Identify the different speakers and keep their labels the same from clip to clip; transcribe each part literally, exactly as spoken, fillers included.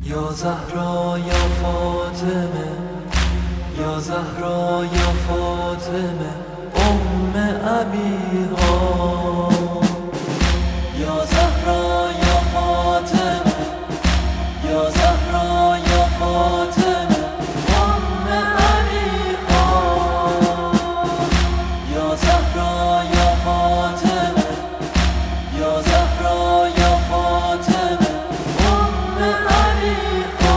Speaker 1: یا زهرا یا فاطمه، یا زهرا یا فاطمه ام ابیها. یا زهرا یا فاطمه، یا زهرا یا فاطمه ام ابیها. یا زهرا یا فاطمه، یا زهرا یا فاطمه ام ابیها.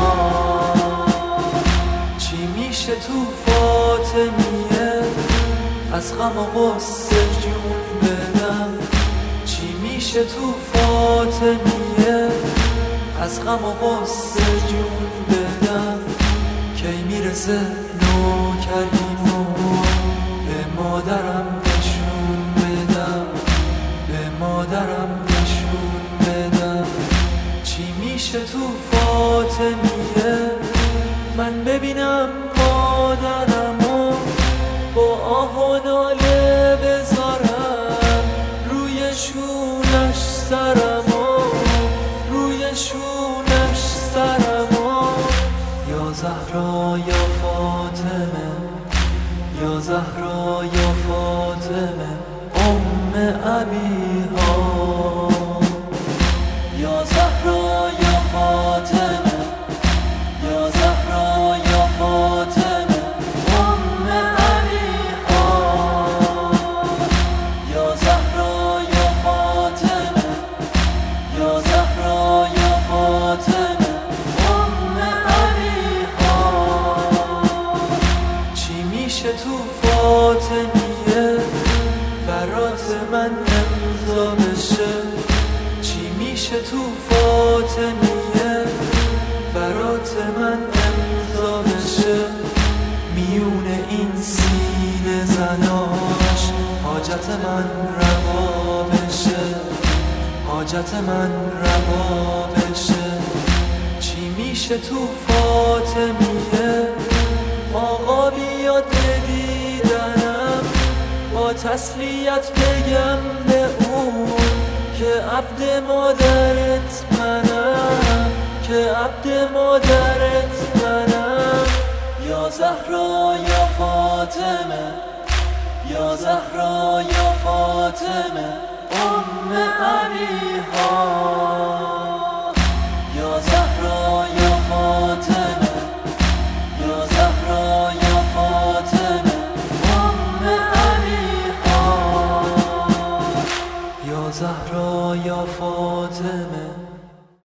Speaker 1: چی میشه تو فاطمیه از غم و غصه جون بدم؟ چی میشه تو فاطمیه از غم و غصه جون بدم؟ کی میرسه نوکریمو به مادرم نشون بدم، به مادرم نشون بدم. چی میشه تو فاطمیه من ببینم مادرمو با آه و ناله بذارم روی شونش سرمو، روی شونش سرمو. یا زهرا یا فاطمه، یا زهرا یا فاطمه ام ابیها. یا زهرا یا فاطمه، یا زهرا یا فاطمه ام ابیها. یا زهرا یا فاطمه، یا زهرا یا فاطمه ام ابیها. چی میشه تو فاطمیه برات من امضا بشه؟ چی میشه تو فاطمیه برات من امضا بشه؟ میون این سینه زناش حاجت من روا بشه، حاجت من روا بشه. چی میشه تو فاطمیه آقا بیاد دیدنم با تسلیت بگم به اون که عبد مادرت منم، که عبد مادرت منم. یا زهرا یا فاطمه، یا زهرا یا فاطمه ام ابیها.